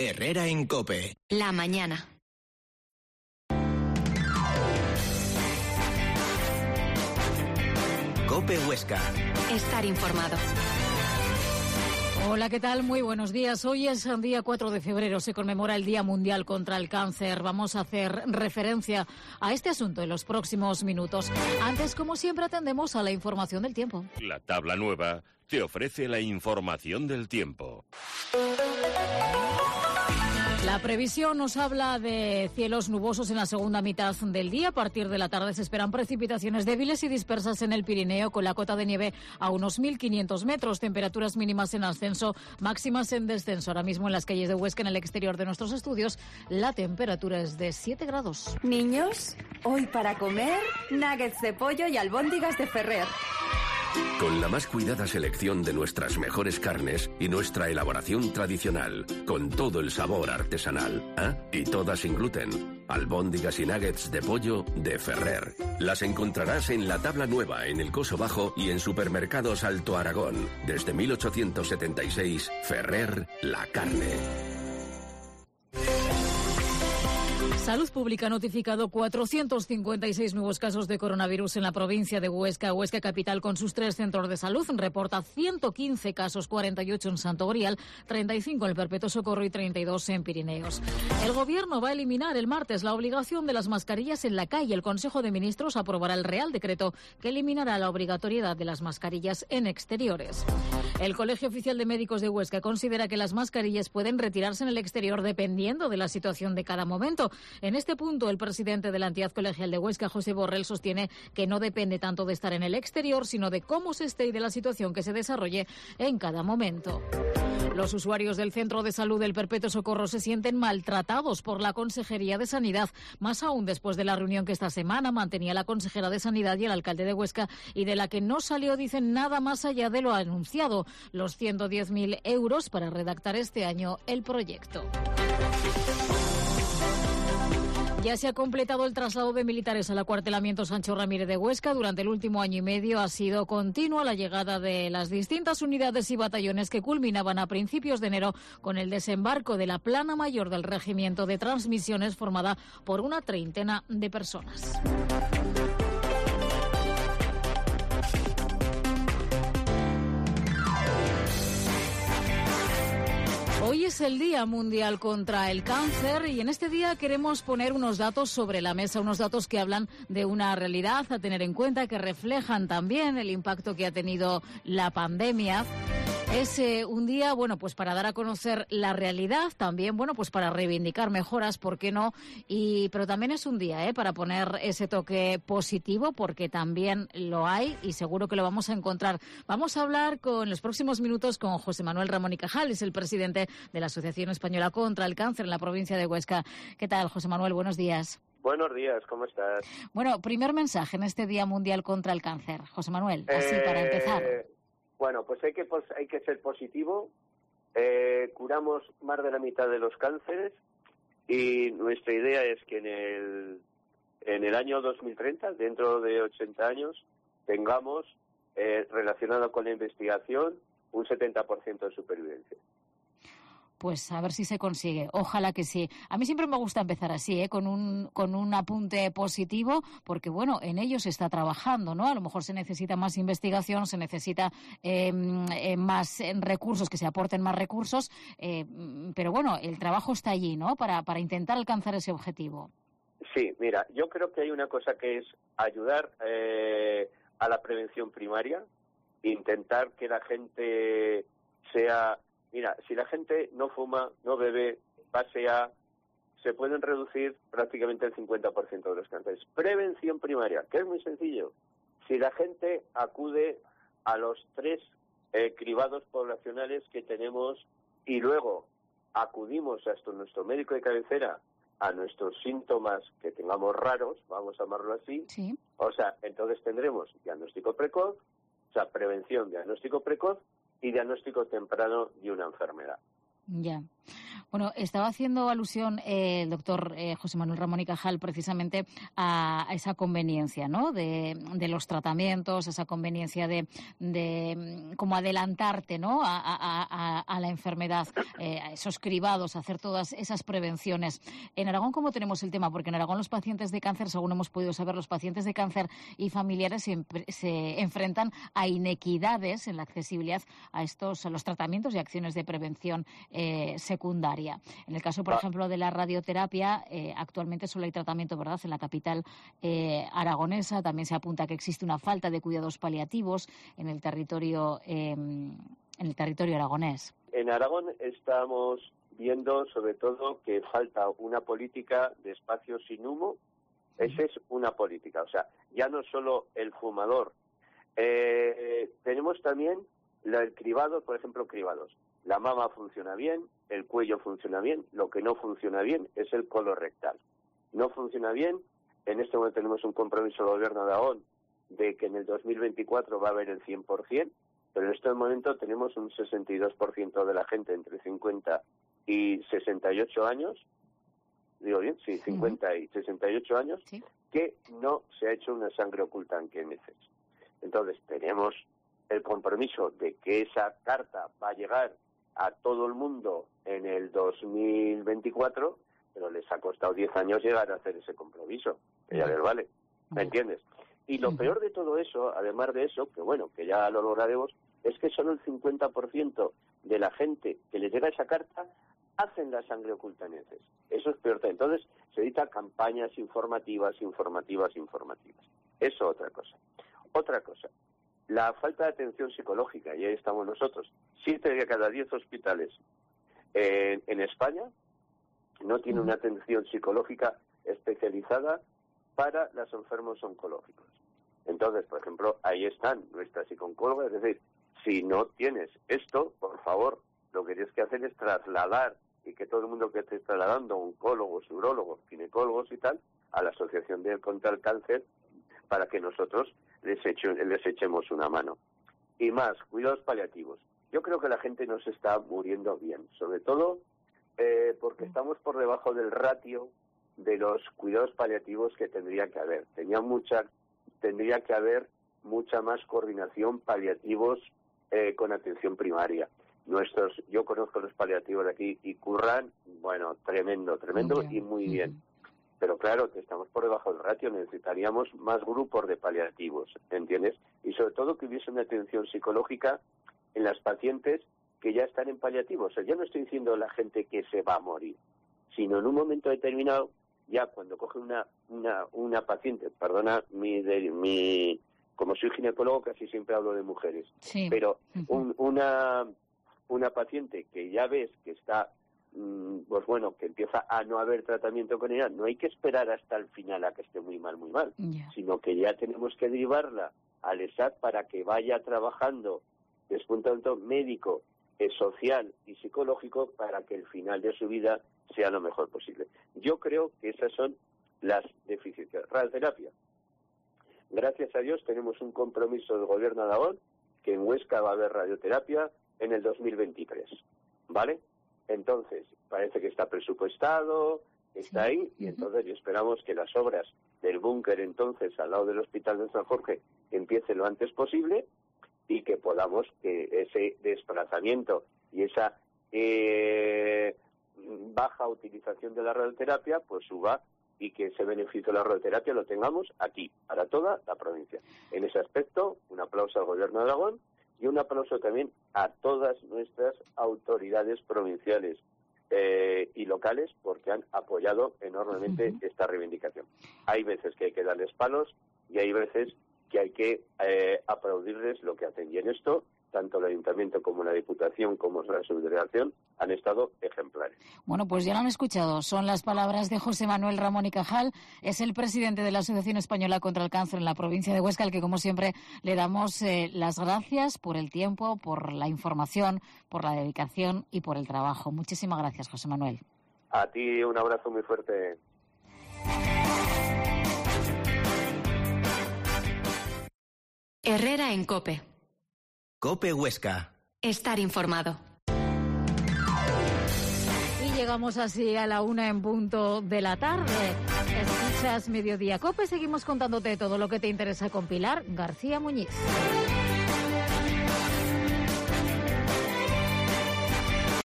Herrera en COPE. La mañana. COPE Huesca. Estar informado. Hola, ¿qué tal? Muy buenos días. Hoy es el día 4 de febrero, se conmemora el Día Mundial contra el Cáncer. Vamos a hacer referencia a este asunto en los próximos minutos. Antes, como siempre, atendemos a la información del tiempo. La tabla nueva te ofrece la información del tiempo. La previsión nos habla de cielos nubosos en la segunda mitad del día. A partir de la tarde se esperan precipitaciones débiles y dispersas en el Pirineo, con la cota de nieve a unos 1.500 metros. Temperaturas mínimas en ascenso, máximas en descenso. Ahora mismo en las calles de Huesca, en el exterior de nuestros estudios, la temperatura es de 7 grados. Niños, hoy para comer, nuggets de pollo y albóndigas de Ferrer. Con la más cuidada selección de nuestras mejores carnes y nuestra elaboración tradicional, con todo el sabor artesanal. Y todas sin gluten. Albóndigas y nuggets de pollo de Ferrer. Las encontrarás en la tabla nueva, en el Coso Bajo y en supermercados Alto Aragón. Desde 1876, Ferrer, la carne. Salud Pública ha notificado 456 nuevos casos de coronavirus en la provincia de Huesca. Huesca Capital, con sus 3 centros de salud, reporta 115 casos, 48 en Santo Grial, 35 en el Perpetuo Socorro y 32 en Pirineos. El Gobierno va a eliminar el martes la obligación de las mascarillas en la calle. El Consejo de Ministros aprobará el Real Decreto que eliminará la obligatoriedad de las mascarillas en exteriores. El Colegio Oficial de Médicos de Huesca considera que las mascarillas pueden retirarse en el exterior dependiendo de la situación de cada momento. En este punto, el presidente de la entidad colegial de Huesca, José Borrell, sostiene que no depende tanto de estar en el exterior, sino de cómo se esté y de la situación que se desarrolle en cada momento. Los usuarios del Centro de Salud del Perpetuo Socorro se sienten maltratados por la Consejería de Sanidad, más aún después de la reunión que esta semana mantenía la consejera de Sanidad y el alcalde de Huesca, y de la que no salió, dicen, nada más allá de lo anunciado, los 110.000 euros para redactar este año el proyecto. Ya se ha completado el traslado de militares al acuartelamiento Sancho Ramírez de Huesca. Durante el último año y medio ha sido continua la llegada de las distintas unidades y batallones, que culminaban a principios de enero con el desembarco de la plana mayor del Regimiento de Transmisiones, formada por una treintena de personas. Hoy es el Día Mundial contra el Cáncer y en este día queremos poner unos datos sobre la mesa, unos datos que hablan de una realidad a tener en cuenta, que reflejan también el impacto que ha tenido la pandemia. Es un día, bueno, pues para dar a conocer la realidad, también, bueno, pues para reivindicar mejoras, ¿por qué no? Pero también es un día, para poner ese toque positivo, porque también lo hay y seguro que lo vamos a encontrar. Vamos a hablar en los próximos minutos con José Manuel Ramón y Cajal, es el presidente de la Asociación Española contra el Cáncer en la provincia de Huesca. ¿Qué tal, José Manuel? Buenos días. Buenos días, ¿cómo estás? Bueno, primer mensaje en este Día Mundial contra el Cáncer. José Manuel, así para empezar. Bueno, pues hay que ser positivo. Curamos más de la mitad de los cánceres y nuestra idea es que en el año 2030, dentro de 80 años, tengamos relacionado con la investigación un 70% de supervivencia. Pues a ver si se consigue. Ojalá que sí. A mí siempre me gusta empezar así, con un apunte positivo, porque bueno, en ello se está trabajando, ¿no? A lo mejor se necesita más investigación, se necesita más recursos, que se aporten más recursos, pero bueno, el trabajo está allí, ¿no? Para intentar alcanzar ese objetivo. Sí, mira, yo creo que hay una cosa que es ayudar a la prevención primaria, intentar que la gente sea... Mira, si la gente no fuma, no bebe, pasea, se pueden reducir prácticamente el 50% de los cánceres. Prevención primaria, que es muy sencillo. Si la gente acude a los 3 cribados poblacionales que tenemos y luego acudimos hasta nuestro médico de cabecera a nuestros síntomas que tengamos raros, vamos a llamarlo así, sí. O sea, entonces tendremos diagnóstico precoz, o sea, prevención, diagnóstico precoz, y diagnóstico temprano de una enfermedad. Ya. Bueno, estaba haciendo alusión el doctor José Manuel Ramón y Cajal precisamente a esa conveniencia, ¿no? De los tratamientos, esa conveniencia de como adelantarte, ¿no? a la enfermedad, a esos cribados, hacer todas esas prevenciones. En Aragón, ¿cómo tenemos el tema? Porque en Aragón los pacientes de cáncer, según hemos podido saber, los pacientes de cáncer y familiares se enfrentan a inequidades en la accesibilidad a los tratamientos y acciones de prevención secundaria. En el caso, por ejemplo, de la radioterapia, actualmente solo hay tratamiento, ¿verdad?, en la capital aragonesa. También se apunta que existe una falta de cuidados paliativos en el territorio aragonés. En Aragón estamos viendo, sobre todo, que falta una política de espacios sin humo. Esa es una política. O sea, ya no solo el fumador. Tenemos también el cribado, por ejemplo, cribados. La mama funciona bien, el cuello funciona bien, lo que no funciona bien es el colorectal. No funciona bien, en este momento tenemos un compromiso del Gobierno de Aragón de que en el 2024 va a haber el 100%, pero en este momento tenemos un 62% de la gente entre 50 y 68 años, digo bien, sí, 50 y 68 años, ¿sí?, que no se ha hecho una sangre ocultante en heces. Entonces tenemos el compromiso de que esa carta va a llegar a todo el mundo en el 2024, pero les ha costado 10 años llegar a hacer ese compromiso, que ya les vale, ¿me entiendes? Y lo peor de todo eso, además de eso, que bueno, que ya lo lograremos, es que solo el 50% de la gente que les llega esa carta hacen la sangre oculta en heces. Eso es peor. Entonces se editan campañas informativas. Eso otra cosa. Otra cosa, la falta de atención psicológica, y ahí estamos nosotros. 7 de cada 10 hospitales en España no tienen una atención psicológica especializada para los enfermos oncológicos. Entonces, por ejemplo, ahí están nuestras psicólogas, es decir, si no tienes esto, por favor, lo que tienes que hacer es trasladar, y que todo el mundo que esté trasladando, oncólogos, urólogos, ginecólogos y tal, a la Asociación contra el Cáncer, para que nosotros les echemos una mano. Y más, cuidados paliativos. Yo creo que la gente no se está muriendo bien, sobre todo porque estamos por debajo del ratio de los cuidados paliativos que tendría que haber. Tendría que haber mucha más coordinación paliativos con atención primaria. Yo conozco los paliativos de aquí y curran, bueno, tremendo y muy bien. Pero claro, que estamos por debajo del ratio, necesitaríamos más grupos de paliativos, ¿entiendes? Y sobre todo que hubiese una atención psicológica en las pacientes que ya están en paliativos. O sea, yo no estoy diciendo la gente que se va a morir, sino en un momento determinado, ya cuando coge una paciente, perdona como soy ginecólogo casi siempre hablo de mujeres, sí, pero una paciente que ya ves que está pues bueno, que empieza a no haber tratamiento con ella, no hay que esperar hasta el final a que esté muy mal, sino que ya tenemos que derivarla al ESAT para que vaya trabajando desde un punto de vista médico, social y psicológico para que el final de su vida sea lo mejor posible. Yo creo que esas son las deficiencias. Radioterapia. Gracias a Dios tenemos un compromiso del Gobierno de Aragón que en Huesca va a haber radioterapia en el 2023, ¿vale? Entonces, parece que está presupuestado, está ahí, y entonces esperamos que las obras del búnker entonces al lado del Hospital de San Jorge empiece lo antes posible y que podamos que ese desplazamiento y esa baja utilización de la radioterapia pues suba y que ese beneficio de la radioterapia lo tengamos aquí, para toda la provincia. En ese aspecto, un aplauso al Gobierno de Aragón y un aplauso también a todas nuestras autoridades provinciales y locales porque han apoyado enormemente esta reivindicación. Hay veces que hay que darles palos y hay veces que hay que aplaudirles lo que hacen. Y en esto, tanto el Ayuntamiento como la Diputación como la Subdelegación han estado ejemplares. Bueno, pues ya lo han escuchado. Son las palabras de José Manuel Ramón y Cajal. Es el presidente de la Asociación Española contra el Cáncer en la provincia de Huesca, al que, como siempre, le damos las gracias por el tiempo, por la información, por la dedicación y por el trabajo. Muchísimas gracias, José Manuel. A ti un abrazo muy fuerte. Herrera en COPE. COPE Huesca. Estar informado. llegamos así a la 1 en punto de la tarde. Escuchas Mediodía Cope, seguimos contándote todo lo que te interesa con Pilar García Muñiz.